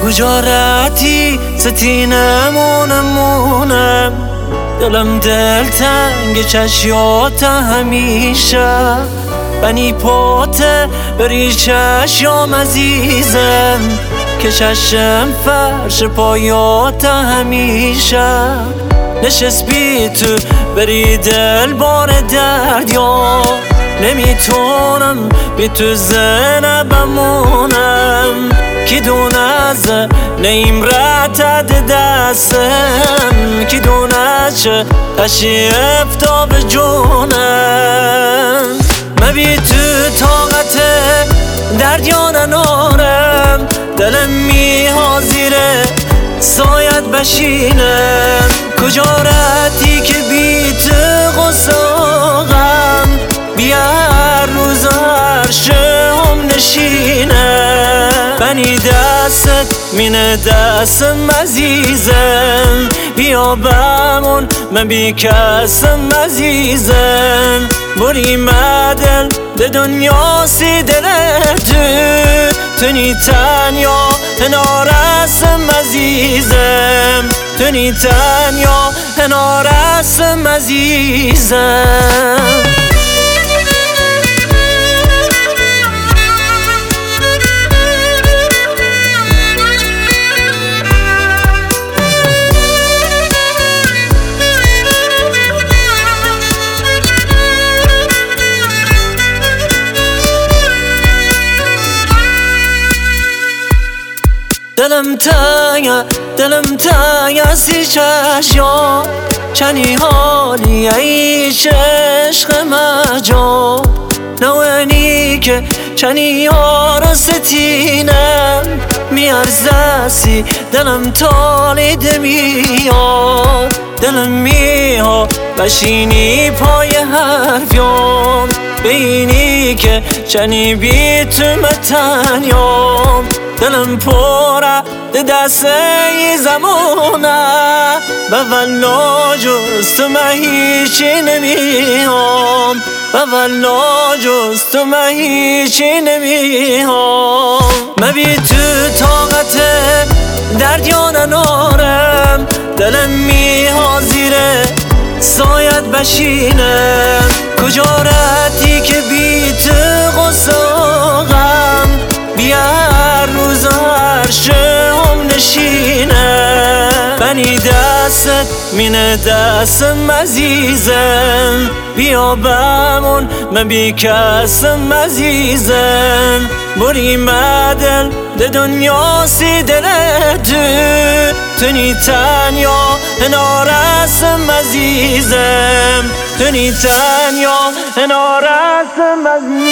کجا رفتی ستینمونم دلم دلتنگ چشیات همیشه بنی پاته بری چشیام عزیزم که چشم فرش پایات همیشه نشست بی تو بری دل بار درد یا نمیتونم بی تو زنه بمونم کی دونه ز نیم رتد دستم کی دونه چه تشی افتاب جونم من بی تو طاقت درد یا ننارم دلم می حاضره سایت بشینم کجا رفتی که بی تو غصه غم بیا هر روز هر شم نشینم بنی دستت مینه دستم عزیزم بیا بمون من بی کسم عزیزم بری مدل به دنیا سی دل تنی تنیا هنارسم عزیزم تنی تنیا هنارسم عزیزم دلم تنگ سی چشیا چنی حالی ایش عشق مجا نوانی که چنی ها رو ستینم میارزسی دلم تالید میاد دلم میها بشینی پای حرفیام بینی که چنی بی تو متنیام دلم پره دست ای زمونه به والله جز تو من هیچی نمیام به والله جز تو من هیچی نمیام من بی تو طاقت درد یا ننارم دلم می حاضره سایت بشینم کجا رفتی که بی تو غصه غم بیا هر روز هر شم نشینم بنی دستت مینه دستم عزیزم بیا بمون من بی کسم عزیزم بری مدل به دنیا سی دل تنی تنیا هنارسم عزیزم تنی تنیا هنارسم عزیزم